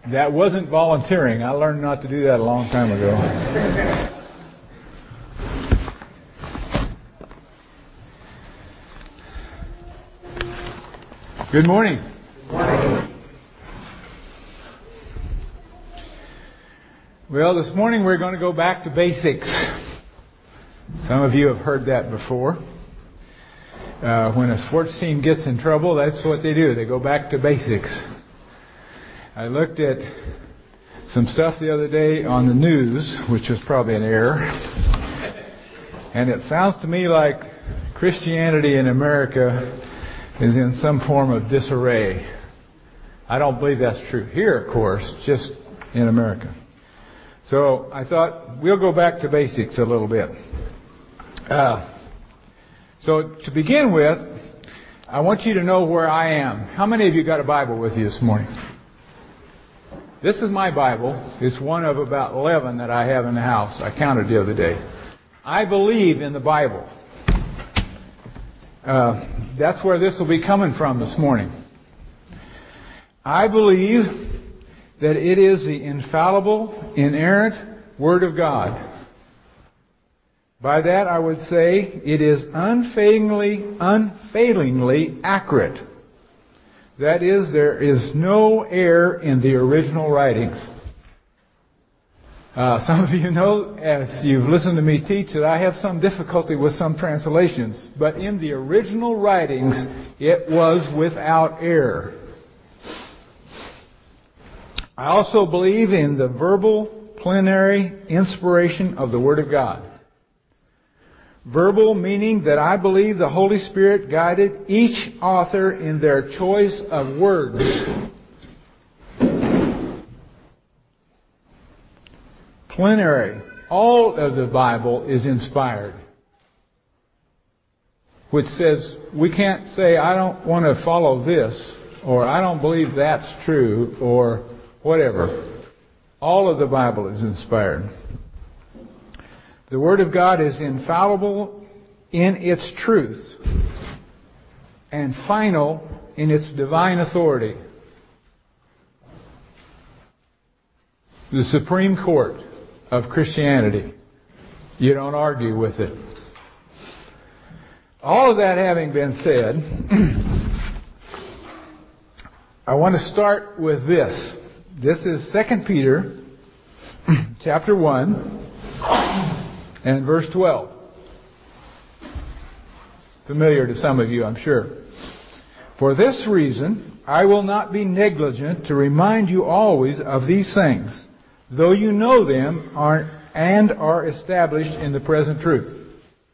That wasn't volunteering. I learned not to do that a long time ago. Good morning. Good morning. Well, this morning we're going to go back to basics. Some of you have heard that before. When a sports team gets in trouble, that's what they do. They go back to basics. I looked at some stuff the other day on the news, which was probably an error. And it sounds to me like Christianity in America is in some form of disarray. I don't believe that's true here, of course, just in America. So I thought we'll go back to basics a little bit. So to begin with, I want you to know where I am. How many of you got a Bible with you this morning? This is my Bible. It's one of about 11 that I have in the house. I counted the other day. I believe in the Bible. That's where this will be coming from this morning. I believe that it is the infallible, inerrant Word of God. By that I would say it is unfailingly accurate. That is, there is no error in the original writings. Some of you know, as you've listened to me teach, that I have some difficulty with some translations. But in the original writings, it was without error. I also believe in the verbal, plenary inspiration of the Word of God. Verbal meaning that I believe the Holy Spirit guided each author in their choice of words. Plenary. All of the Bible is inspired. Which says we can't say, I don't want to follow this, or I don't believe that's true, or whatever. All of the Bible is inspired. The Word of God is infallible in its truth and final in its divine authority. The Supreme Court of Christianity. You don't argue with it. All of that having been said, I want to start with this. This is 2 Peter chapter 1. And verse 12. Familiar to some of you, I'm sure. For this reason, I will not be negligent to remind you always of these things, though you know them are established in the present truth.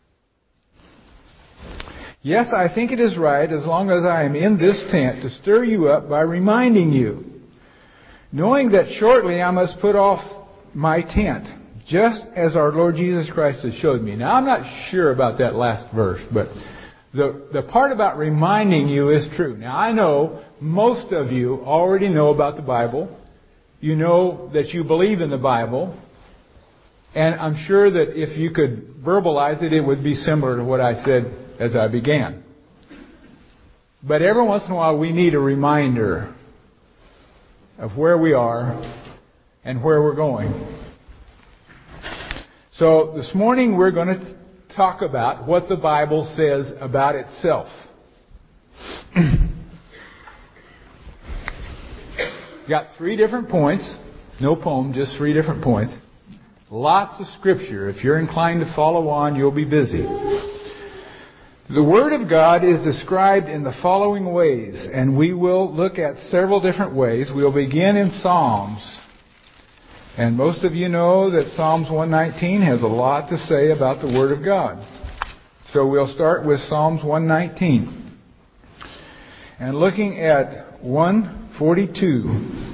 Yes, I think it is right, as long as I am in this tent, to stir you up by reminding you, knowing that shortly I must put off my tent, just as our Lord Jesus Christ has showed me. Now, I'm not sure about that last verse, but the part about reminding you is true. Now, I know most of you already know about the Bible. You know that you believe in the Bible. And I'm sure that if you could verbalize it, it would be similar to what I said as I began. But every once in a while, we need a reminder of where we are and where we're going. So this morning we're going to talk about what the Bible says about itself. Got 3 different points. No poem, just 3 different points. Lots of scripture. If you're inclined to follow on, you'll be busy. The Word of God is described in the following ways, and we will look at several different ways. We'll begin in Psalms. And most of you know that Psalms 119 has a lot to say about the Word of God. So we'll start with Psalms 119. And looking at 142.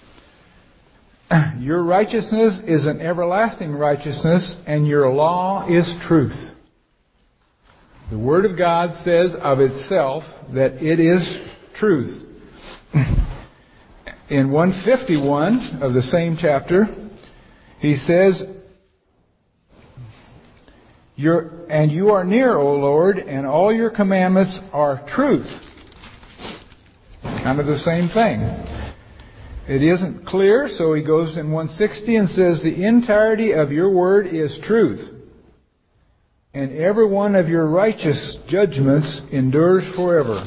Your righteousness is an everlasting righteousness, and your law is truth. The Word of God says of itself that it is truth. In 151 of the same chapter, he says, And you are near, O Lord, and all your commandments are truth. Kind of the same thing. It isn't clear, so he goes in 160 and says, the entirety of your word is truth, and every one of your righteous judgments endures forever.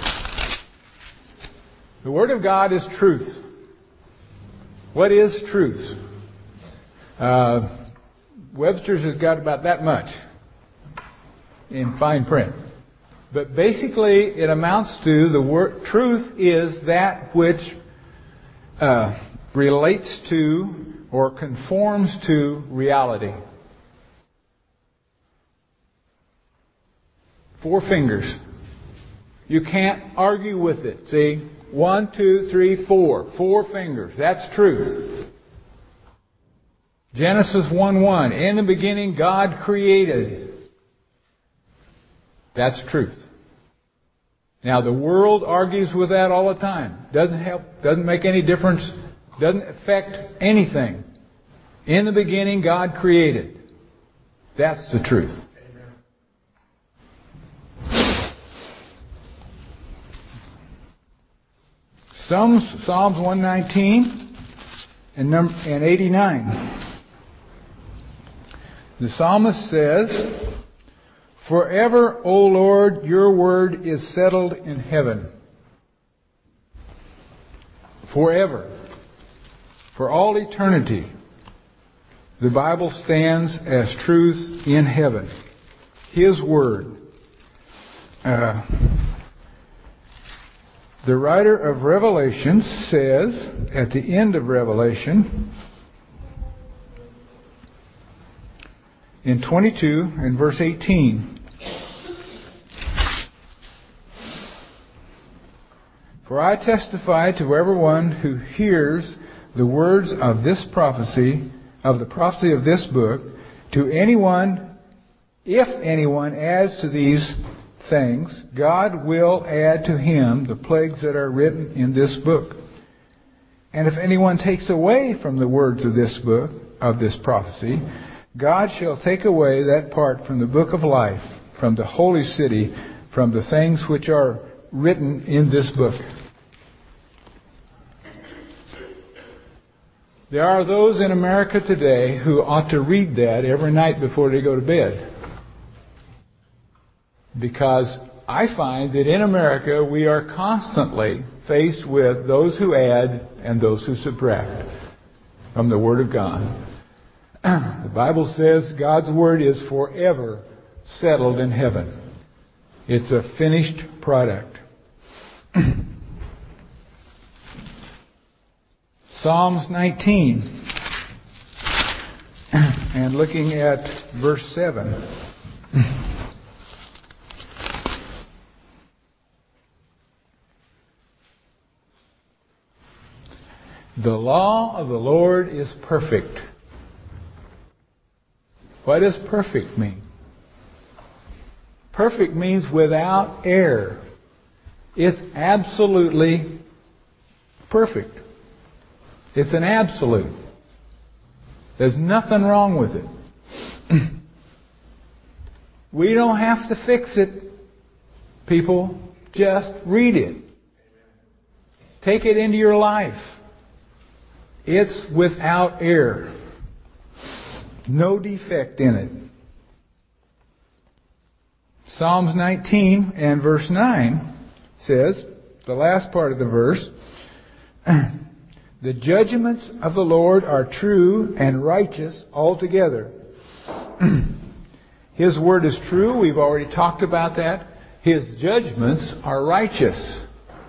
The Word of God is truth. What is truth? Webster's has got about that much in fine print. But basically it amounts to the word truth is that which relates to or conforms to reality. 4 fingers. You can't argue with it. See? 1, 2, 3, 4. 4 fingers. That's truth. Genesis 1:1. In the beginning God created. That's truth. Now the world argues with that all the time. Doesn't help, doesn't make any difference, doesn't affect anything. In the beginning God created. That's the truth. Psalms 119 and 89. The psalmist says, forever, O Lord, your word is settled in heaven. Forever. For all eternity. The Bible stands as truth in heaven. His word. The writer of Revelation says, at the end of Revelation, in 22 and verse 18, for I testify to everyone who hears the words of this prophecy, of the prophecy of this book, to anyone, if anyone adds to these things, God will add to him the plagues that are written in this book. And if anyone takes away from the words of this book, of this prophecy, God shall take away that part from the book of life, from the holy city, from the things which are written in this book. There are those in America today who ought to read that every night before they go to bed. Because I find that in America we are constantly faced with those who add and those who subtract from the Word of God. The Bible says God's Word is forever settled in heaven. It's a finished product. Psalms 19 and looking at verse 7. The law of the Lord is perfect. What does perfect mean? Perfect means without error. It's absolutely perfect. It's an absolute. There's nothing wrong with it. We don't have to fix it, people. Just read it. Take it into your life. It's without error. No defect in it. Psalms 19 and verse 9 says, the last part of the verse, the judgments of the Lord are true and righteous altogether. His word is true. We've already talked about that. His judgments are righteous.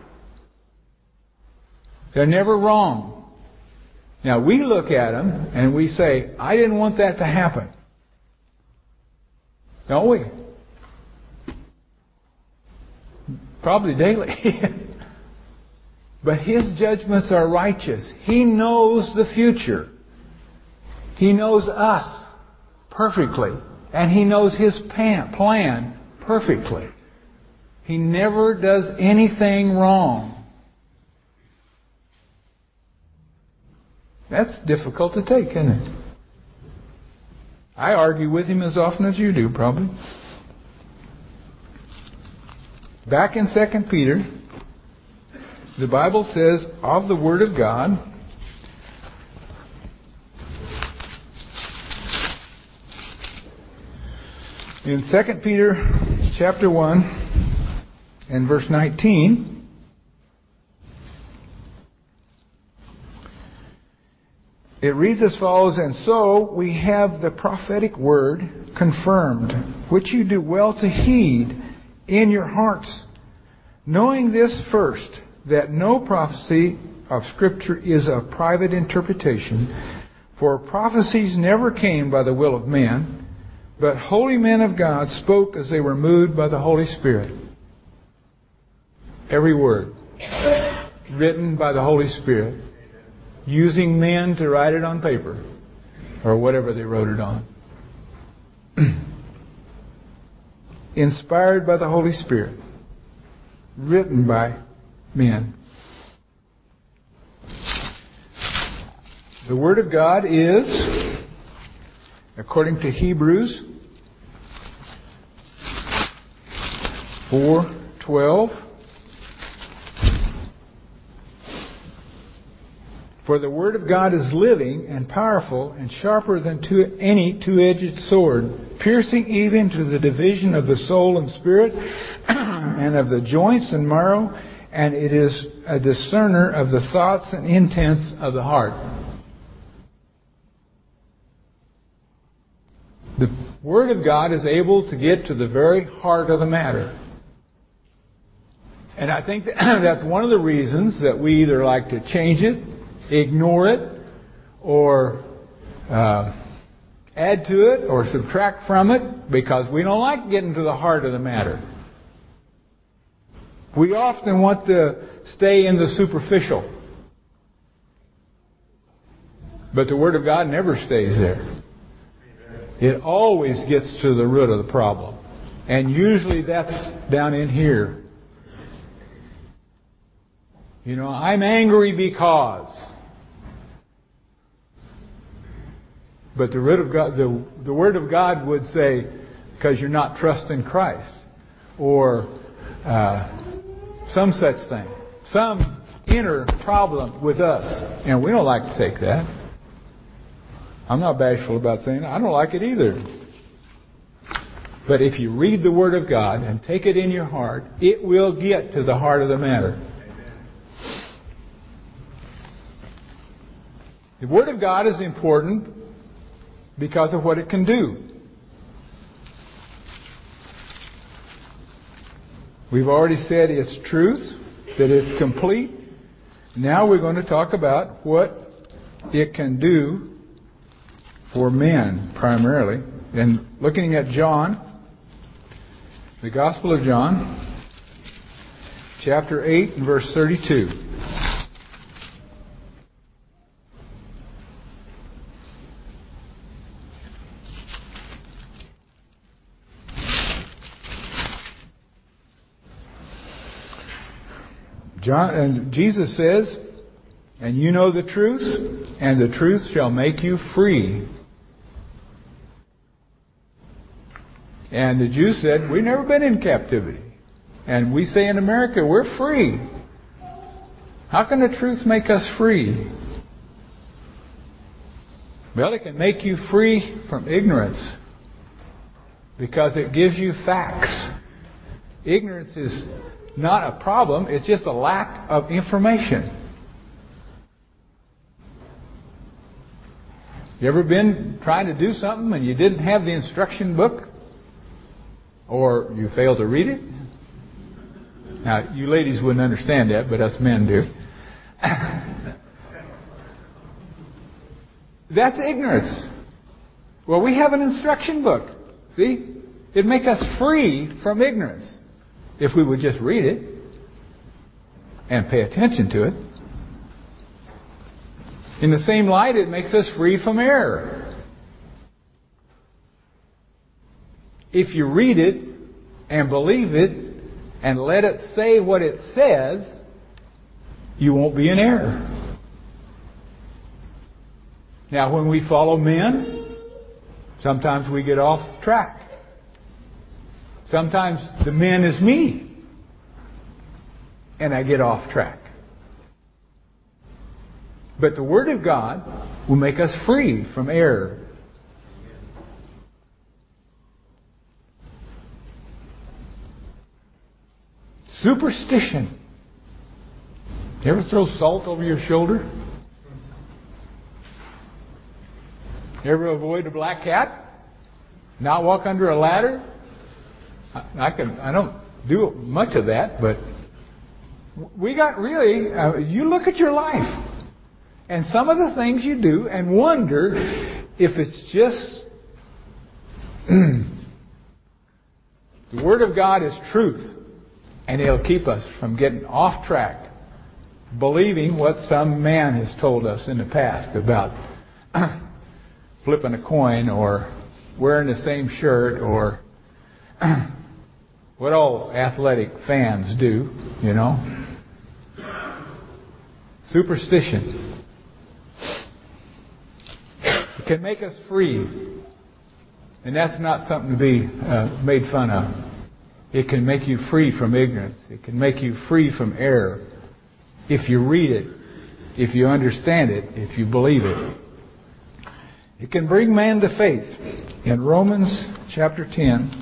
They're never wrong. Now, we look at them and we say, I didn't want that to happen. Don't we? Probably daily. But His judgments are righteous. He knows the future. He knows us perfectly. And He knows His plan perfectly. He never does anything wrong. That's difficult to take, isn't it? I argue with Him as often as you do, probably. Back in 2 Peter, the Bible says of the Word of God, in 2 Peter chapter 1 and verse 19, it reads as follows, "And so we have the prophetic word confirmed, which you do well to heed in your hearts, knowing this first, that no prophecy of Scripture is of private interpretation, for prophecies never came by the will of man, but holy men of God spoke as they were moved by the Holy Spirit." Every word written by the Holy Spirit, using men to write it on paper, or whatever they wrote it on. Inspired by the Holy Spirit, written by men. The Word of God is, according to Hebrews 4:12, "For the Word of God is living and powerful and sharper than any two-edged sword, piercing even to the division of the soul and spirit and of the joints and marrow, and it is a discerner of the thoughts and intents of the heart." The Word of God is able to get to the very heart of the matter. And I think that's one of the reasons that we either like to change it, ignore it, or add to it, or subtract from it, because we don't like getting to the heart of the matter. We often want to stay in the superficial. But the Word of God never stays there. It always gets to the root of the problem. And usually that's down in here. You know, I'm angry because. But the Word of God, the Word of God would say, because you're not trusting Christ, or some such thing, some inner problem with us, and we don't like to take that. I'm not bashful about saying it. I don't like it either. But if you read the Word of God and take it in your heart, it will get to the heart of the matter. The Word of God is important because of what it can do. We've already said it's truth, that it's complete. Now we're going to talk about what it can do for men, primarily. And looking at John, the Gospel of John, chapter 8 and verse 32. And Jesus says, "And you know the truth, and the truth shall make you free." And the Jews said, "We've never been in captivity." And we say in America, we're free. How can the truth make us free? Well, it can make you free from ignorance, because it gives you facts. Ignorance is not a problem, it's just a lack of information. You ever been trying to do something and you didn't have the instruction book? Or you failed to read it? Now, you ladies wouldn't understand that, but us men do. That's ignorance. Well, we have an instruction book. See? It'd make us free from ignorance if we would just read it and pay attention to it. In the same light, it makes us free from error. If you read it and believe it and let it say what it says, you won't be in error. Now, when we follow men, sometimes we get off track. Sometimes the man is me, and I get off track. But the Word of God will make us free from error. Superstition. You ever throw salt over your shoulder? You ever avoid a black cat? Not walk under a ladder? I don't do much of that, but we got really, you look at your life and some of the things you do and wonder if it's just the Word of God is truth, and it'll keep us from getting off track, believing what some man has told us in the past about flipping a coin or wearing the same shirt or what all athletic fans do, you know. Superstition. It can make us free. And that's not something to be made fun of. It can make you free from ignorance. It can make you free from error. If you read it, if you understand it, if you believe it. It can bring man to faith. In Romans chapter 10,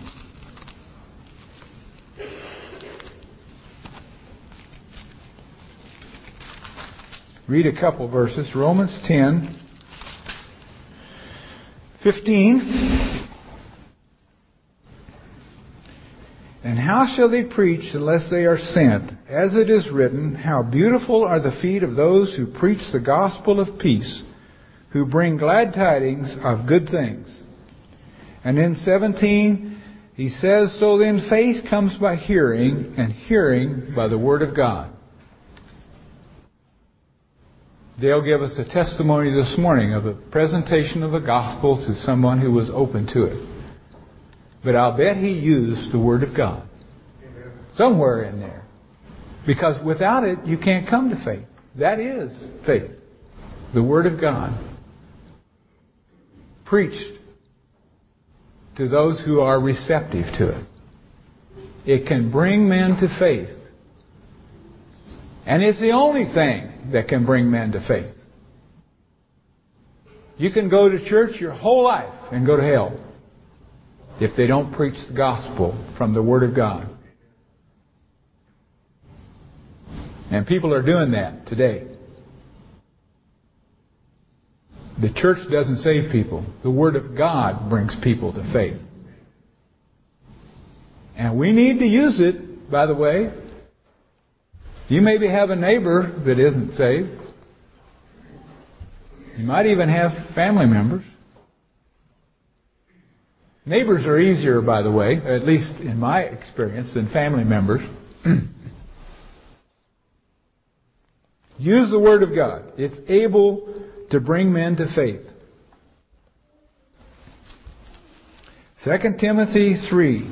read a couple verses. Romans 10, 15. And how shall they preach unless they are sent? As it is written, how beautiful are the feet of those who preach the gospel of peace, who bring glad tidings of good things. And in 17, he says, so then faith comes by hearing, and hearing by the word of God. Dale gave us a testimony this morning of a presentation of the gospel to someone who was open to it. But I'll bet he used the Word of God somewhere in there. Because without it, you can't come to faith. That is faith. The Word of God. Preached to those who are receptive to it. It can bring men to faith. And it's the only thing that can bring men to faith. You can go to church your whole life and go to hell if they don't preach the gospel from the Word of God. And people are doing that today. The church doesn't save people. The Word of God brings people to faith. And we need to use it, by the way. You maybe have a neighbor that isn't saved. You might even have family members. Neighbors are easier, by the way, at least in my experience, than family members. Use the Word of God. It's able to bring men to faith. 2 Timothy 3.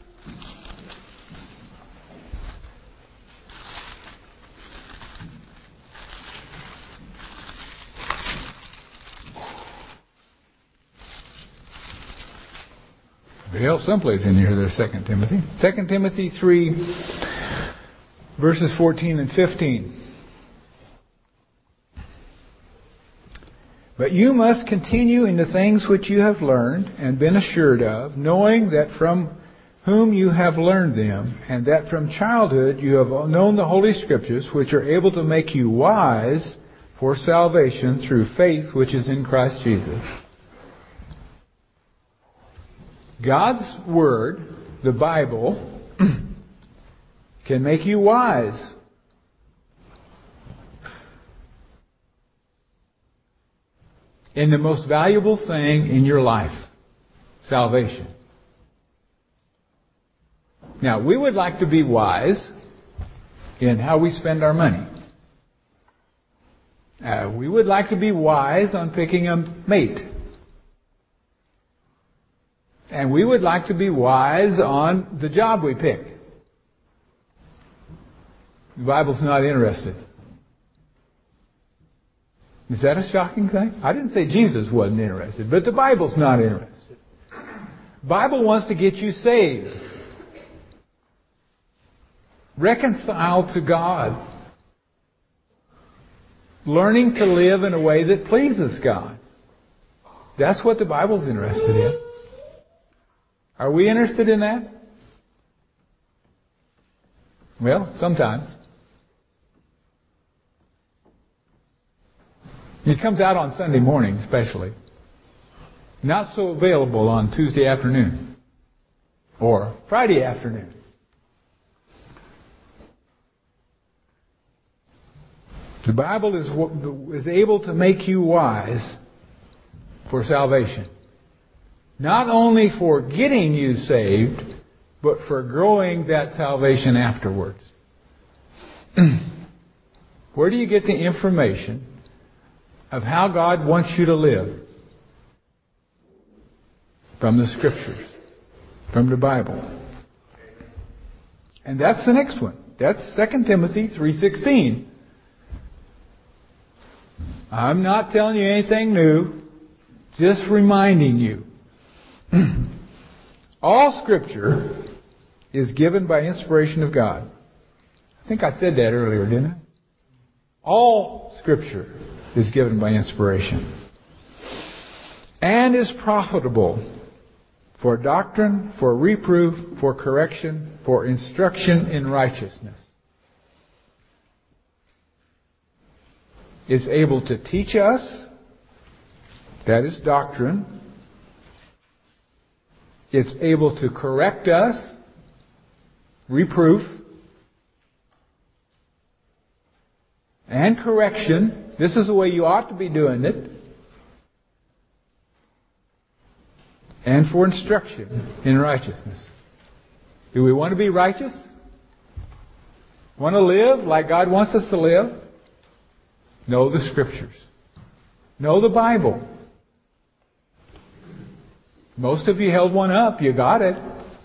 Well, someplace in here there's 2 Timothy. 2 Timothy 3, verses 14 and 15. But you must continue in the things which you have learned and been assured of, knowing that from whom you have learned them, and that from childhood you have known the Holy Scriptures, which are able to make you wise for salvation through faith which is in Christ Jesus. God's Word, the Bible, can make you wise. In the most valuable thing in your life, salvation. Now, we would like to be wise in how we spend our money. We would like to be wise on picking a mate. And we would like to be wise on the job we pick. The Bible's not interested. Is that a shocking thing? I didn't say Jesus wasn't interested, but the Bible's not interested. The Bible wants to get you saved. Reconciled to God. learning to live in a way that pleases God. That's what the Bible's interested in. Are we interested in that? Well, sometimes. It comes out on Sunday morning, especially. Not so available on Tuesday afternoon or Friday afternoon. The Bible is able to make you wise for salvation. Not only for getting you saved, but for growing that salvation afterwards. Where do you get the information of how God wants you to live? From the Scriptures, from the Bible. And that's the next one. That's 2 Timothy 3:16. I'm not telling you anything new, just reminding you. All Scripture is given by inspiration of God. I think I said that earlier, didn't I? All Scripture is given by inspiration. And is profitable for doctrine, for reproof, for correction, for instruction in righteousness. It's able to teach us, that is doctrine. It's able to correct us, reproof, and correction. This is the way you ought to be doing it. And for instruction in righteousness. Do we want to be righteous? Want to live like God wants us to live? Know the Scriptures. Know the Bible. Most of you held one up. You got it.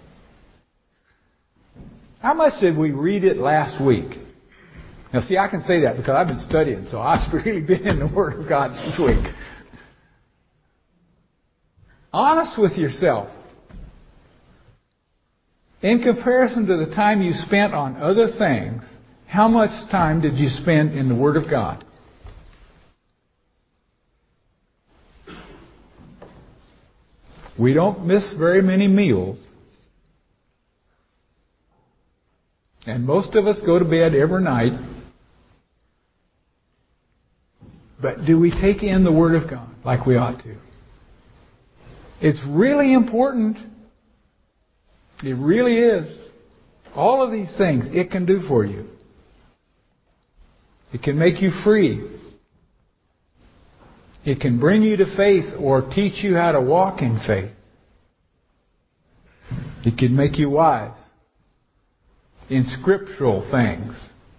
How much did we read it last week? Now see, I can say that because I've been studying, so I've really been in the Word of God this week. Honest with yourself. In comparison to the time you spent on other things, how much time did you spend in the Word of God? We don't miss very many meals. And most of us go to bed every night. But do we take in the Word of God like we ought to? It's really important. It really is. All of these things it can do for you. It can make you free. It can bring you to faith or teach you how to walk in faith. It can make you wise in scriptural things.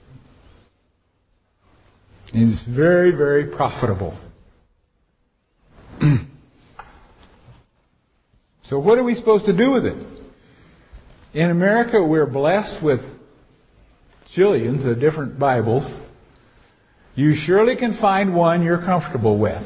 And it's very, very profitable. So what are we supposed to do with it? In America, we're blessed with jillions of different Bibles. You surely can find one you're comfortable with.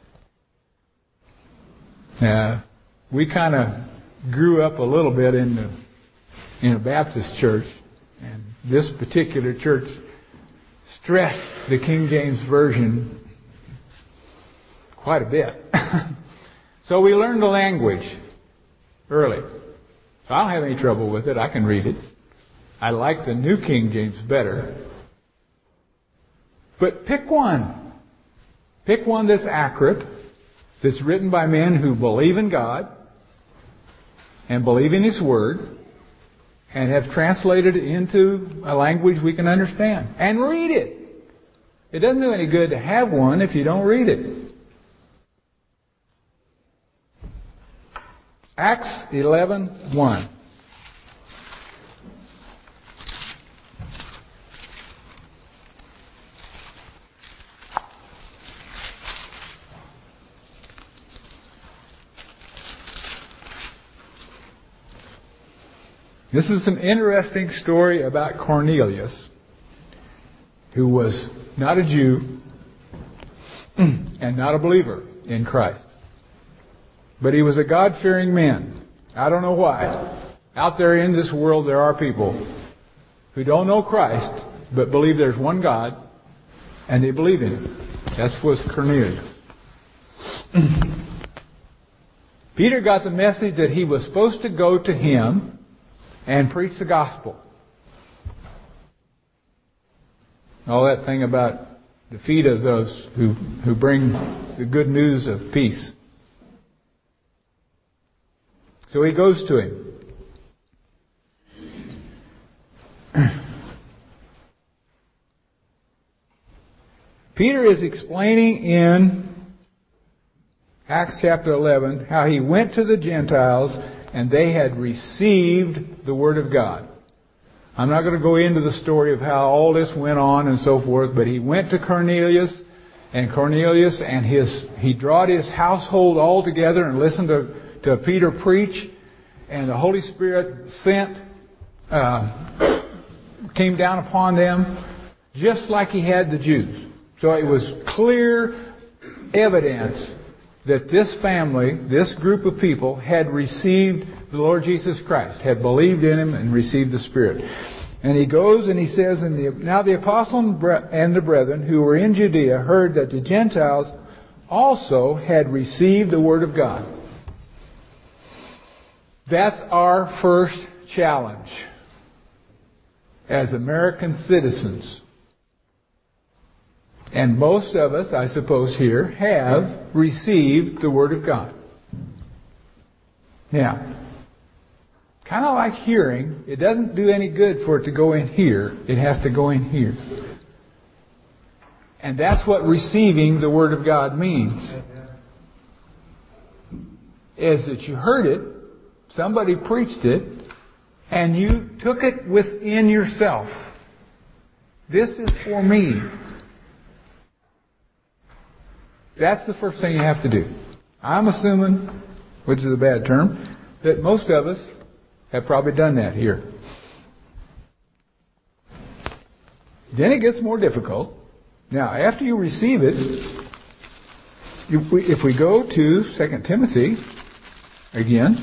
We kind of grew up a little bit in a Baptist church, and this particular church stressed the King James Version quite a bit. So we learned the language early. So I don't have any trouble with it. I can read it. I like the New King James better. But pick one. Pick one that's accurate, that's written by men who believe in God and believe in His Word and have translated it into a language we can understand. And read it. It doesn't do any good to have one if you don't read it. Acts 11:1. This is an interesting story about Cornelius, who was not a Jew and not a believer in Christ. But he was a God-fearing man. I don't know why. Out there in this world there are people who don't know Christ, but believe there's one God, And they believed in him. That was Cornelius. Peter got the message that he was supposed to go to him and preach the gospel. All that thing about the feet of those who bring the good news of peace. So he goes to him. Peter is explaining in Acts chapter 11 how he went to the Gentiles and they had received the Word of God. I'm not going to go into the story of how all this went on and so forth, but he went to Cornelius, and he drawed his household all together and listened to Peter preach, and the Holy Spirit came down upon them just like he had the Jews. So it was clear evidence that this family, this group of people, had received the Lord Jesus Christ, had believed in Him and received the Spirit. And he goes and he says, Now the apostle and the brethren who were in Judea heard that the Gentiles also had received the Word of God. That's our first challenge as American citizens. And most of us, I suppose here, have received the Word of God. Now, kind of like hearing, it doesn't do any good for it to go in here. It has to go in here. And that's what receiving the Word of God means. Is that you heard it, somebody preached it, and you took it within yourself. This is for me. That's the first thing you have to do. I'm assuming, which is a bad term, that most of us have probably done that here. Then it gets more difficult. Now, after you receive it, if we go to 2 Timothy again,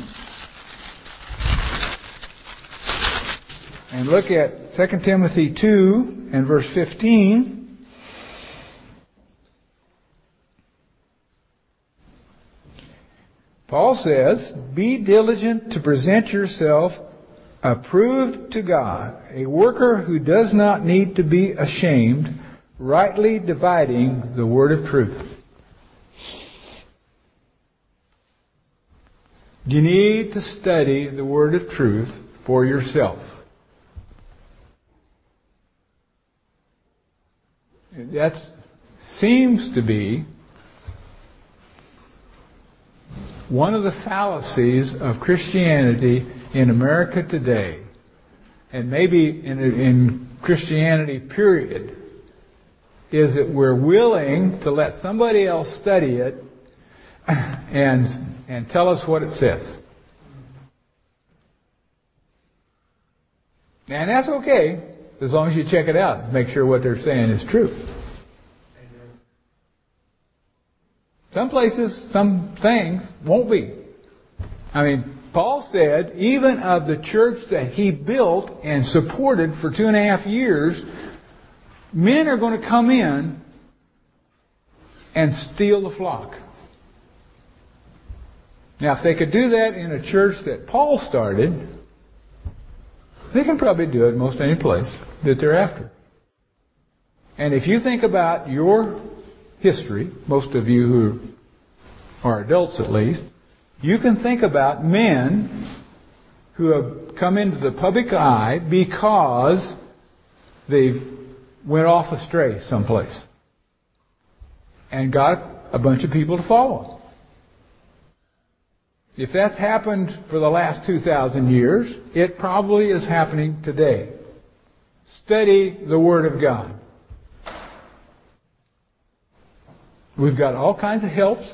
and look at 2 Timothy 2 and verse 15, Paul says, Be diligent to present yourself approved to God, a worker who does not need to be ashamed, rightly dividing the word of truth. You need to study the word of truth for yourself. That seems to be one of the fallacies of Christianity in America today, and maybe in Christianity period, is that we're willing to let somebody else study it and tell us what it says. And that's okay, as long as you check it out and make sure what they're saying is true. Some places, some things won't be. I mean, Paul said, even of the church that he built and supported for 2.5 years, men are going to come in and steal the flock. Now, if they could do that in a church that Paul started, they can probably do it most any place that they're after. And if you think about your history, most of you who are adults at least, you can think about men who have come into the public eye because they went off astray someplace and got a bunch of people to follow. If that's happened for the last 2,000 years, it probably is happening today. Study the Word of God. We've got all kinds of helps.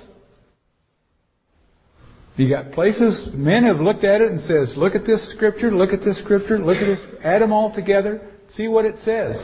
You got places, men have looked at it and says, look at this scripture, look at this scripture, look at this, add them all together, see what it says.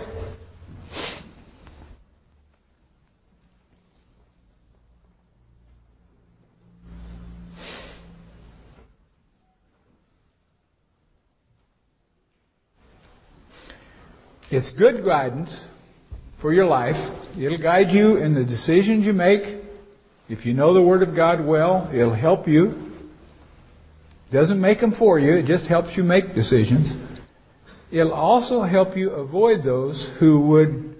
It's good guidance for your life. It'll guide you in the decisions you make. If you know the Word of God well, it'll help you. Doesn't make them for you. It just helps you make decisions. It'll also help you avoid those who would,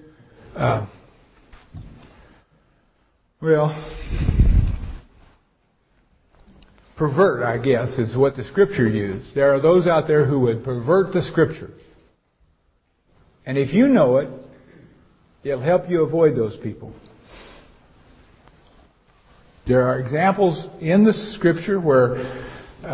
pervert, I guess, is what the Scripture used. There are those out there who would pervert the Scripture. And if you know it, it'll help you avoid those people. There are examples in the Scripture where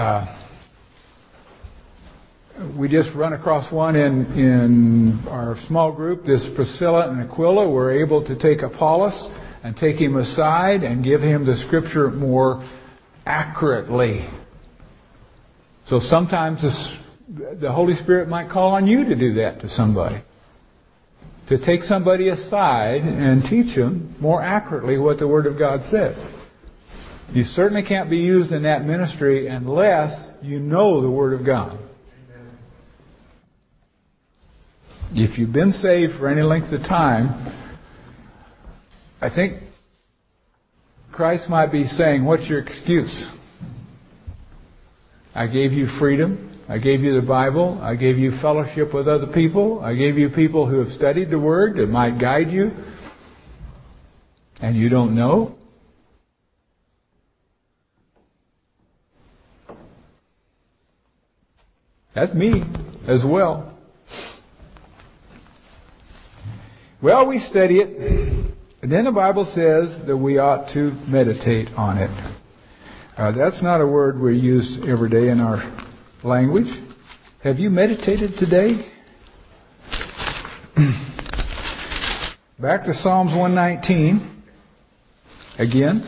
we just run across one in our small group. This Priscilla and Aquila were able to take Apollos and take him aside and give him the Scripture more accurately. So sometimes the Holy Spirit might call on you to do that to somebody. To take somebody aside and teach them more accurately what the Word of God says. You certainly can't be used in that ministry unless you know the Word of God. If you've been saved for any length of time, I think Christ might be saying, what's your excuse? I gave you freedom. I gave you the Bible. I gave you fellowship with other people. I gave you people who have studied the Word that might guide you. And you don't know? That's me as well. Well, we study it, and then the Bible says that we ought to meditate on it. That's not a word we use every day in our language. Have you meditated today? Back to Psalms 119 again,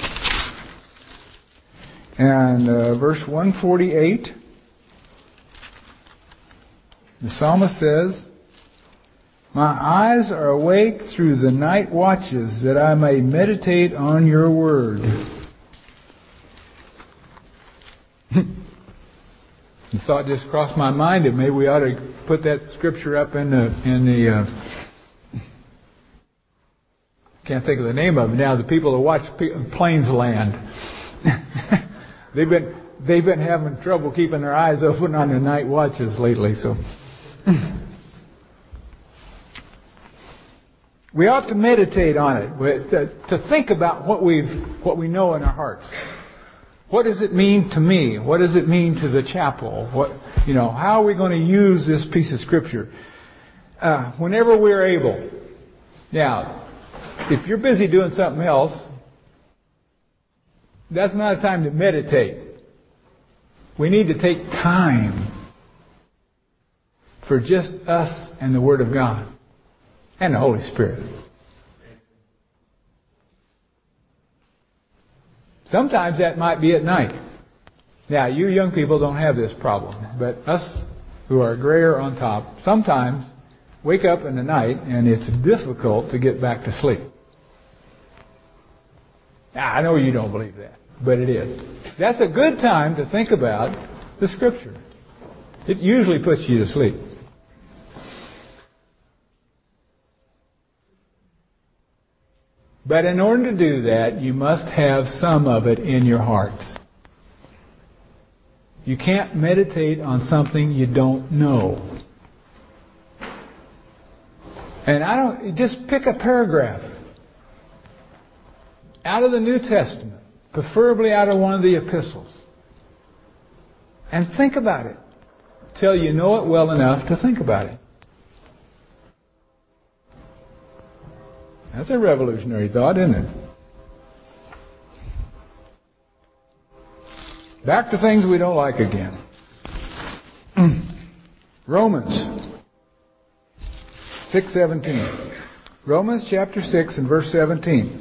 and verse 148. The psalmist says, my eyes are awake through the night watches that I may meditate on your word. The thought just crossed my mind that maybe we ought to put that scripture up in the can't think of the name of it now. The people that watch planes land. They've been having trouble keeping their eyes open on the night watches lately. So we ought to meditate on it, to think about what we know in our hearts. What does it mean to me? What does it mean to the chapel? How are we going to use this piece of scripture? Whenever we're able. Now, if you're busy doing something else, that's not a time to meditate. We need to take time for just us and the Word of God and the Holy Spirit. Sometimes that might be at night. Now, you young people don't have this problem, but us who are grayer on top sometimes wake up in the night and it's difficult to get back to sleep. Now, I know you don't believe that, but it is. That's a good time to think about the Scripture. It usually puts you to sleep. But in order to do that, you must have some of it in your hearts. You can't meditate on something you don't know. And just pick a paragraph out of the New Testament, preferably out of one of the epistles, and think about it till you know it well enough to think about it. That's a revolutionary thought, isn't it? Back to things we don't like again. Romans 6:17. Romans chapter 6 and verse 17.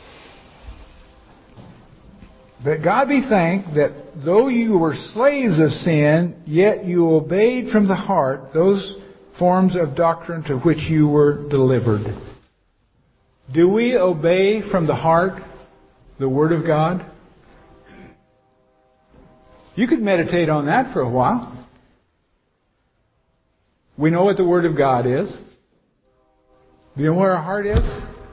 But God be thanked that though you were slaves of sin, yet you obeyed from the heart those forms of doctrine to which you were delivered. Do we obey from the heart the Word of God? You could meditate on that for a while. We know what the Word of God is. Do you know where our heart is?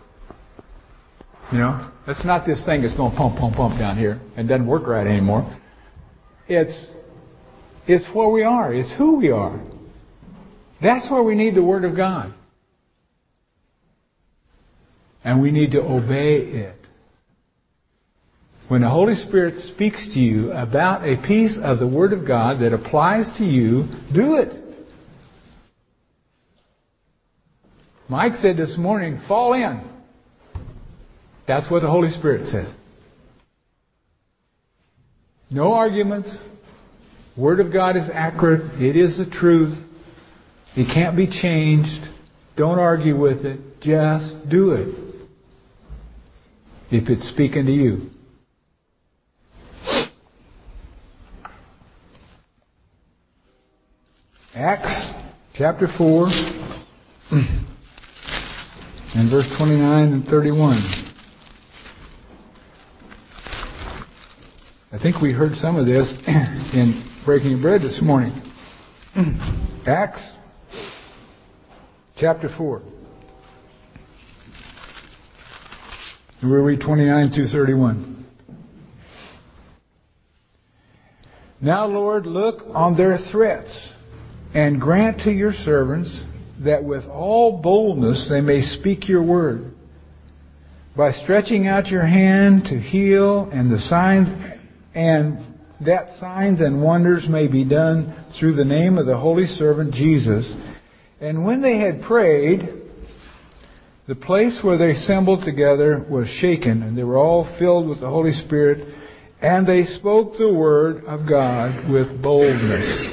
You know, that's not this thing that's going pump, pump, pump down here and doesn't work right anymore. It's where we are. It's who we are. That's where we need the Word of God. And we need to obey it. When the Holy Spirit speaks to you about a piece of the Word of God that applies to you, do it. Mike said this morning, fall in. That's what the Holy Spirit says. No arguments. Word of God is accurate. It is the truth. It can't be changed. Don't argue with it. Just do it. If it's speaking to you. Acts chapter 4 and verse 29 and 31. I think we heard some of this in Breaking Bread this morning. Acts chapter 4. We'll read 29 through 31. Now, Lord, look on their threats and grant to your servants that with all boldness they may speak your word, by stretching out your hand to heal, and that signs and wonders may be done through the name of the holy servant Jesus. And when they had prayed, the place where they assembled together was shaken, and they were all filled with the Holy Spirit, and they spoke the word of God with boldness.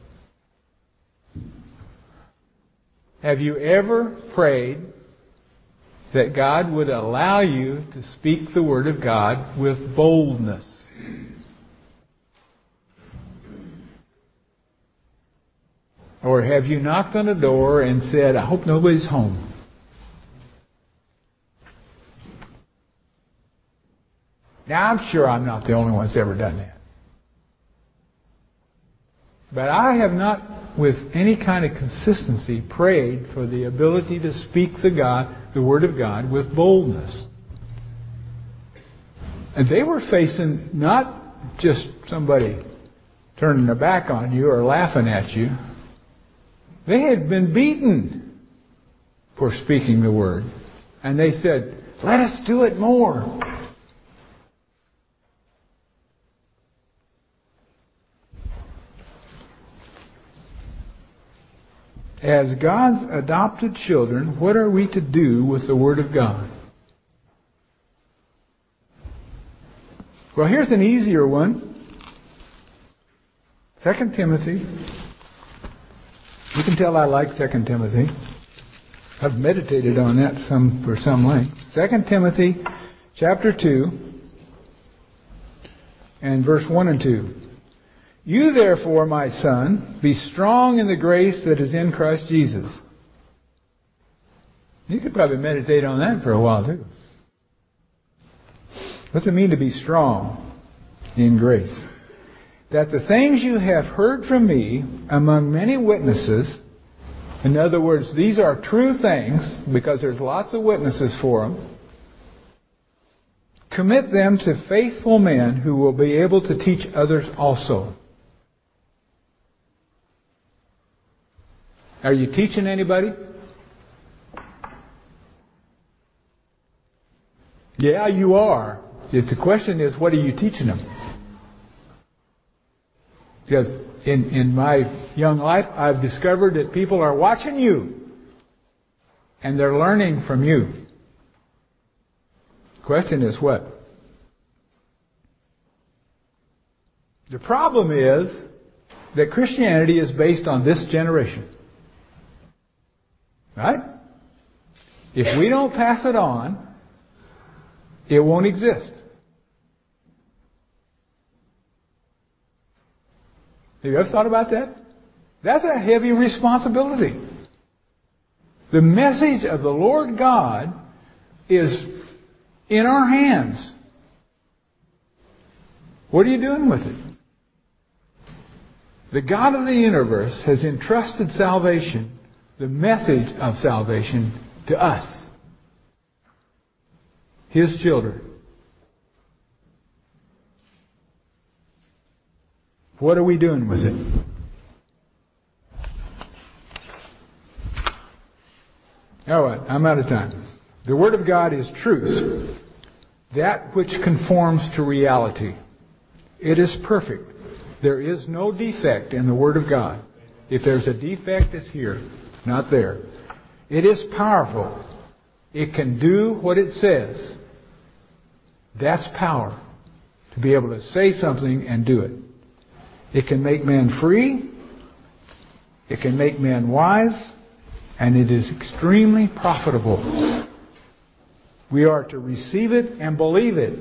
Have you ever prayed that God would allow you to speak the Word of God with boldness? Or have you knocked on the door and said, I hope nobody's home? Now, I'm sure I'm not the only one that's ever done that. But I have not, with any kind of consistency, prayed for the ability to speak the Word of God with boldness. And they were facing not just somebody turning their back on you or laughing at you. They had been beaten for speaking the Word. And they said, let us do it more. As God's adopted children, what are we to do with the Word of God? Well, here's an easier one. 2 Timothy. You can tell I like 2 Timothy. I've meditated on that for some length. 2 Timothy chapter 2 and verse 1 and 2. You therefore, my son, be strong in the grace that is in Christ Jesus. You could probably meditate on that for a while too. What's it mean to be strong in grace? That the things you have heard from me among many witnesses, in other words, these are true things because there's lots of witnesses for them, commit them to faithful men who will be able to teach others also. Are you teaching anybody? Yeah, you are. The question is, what are you teaching them? Because in my young life, I've discovered that people are watching you. And they're learning from you. The question is what? The problem is that Christianity is based on this generation. Right? If we don't pass it on, it won't exist. Have you ever thought about that? That's a heavy responsibility. The message of the Lord God is in our hands. What are you doing with it? The God of the universe has entrusted salvation, the message of salvation, to us, His children. What are we doing with it? All right, I'm out of time. The Word of God is truth, that which conforms to reality. It is perfect. There is no defect in the Word of God. If there's a defect, it's here, not there. It is powerful. It can do what it says. That's power, to be able to say something and do it. It can make men free. It can make men wise. And it is extremely profitable. We are to receive it and believe it.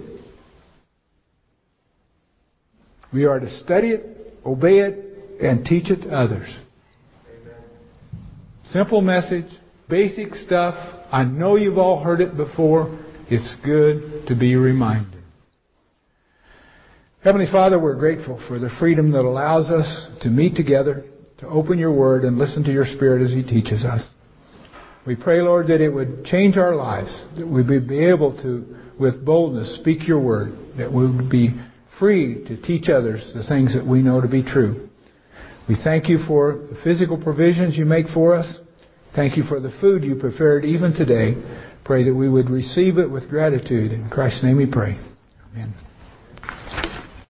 We are to study it, obey it, and teach it to others. Simple message, basic stuff. I know you've all heard it before. It's good to be reminded. Heavenly Father, we're grateful for the freedom that allows us to meet together, to open your Word and listen to your Spirit as He teaches us. We pray, Lord, that it would change our lives, that we would be able to, with boldness, speak your Word, that we would be free to teach others the things that we know to be true. We thank you for the physical provisions you make for us. Thank you for the food you prepared even today. Pray that we would receive it with gratitude. In Christ's name we pray. Amen.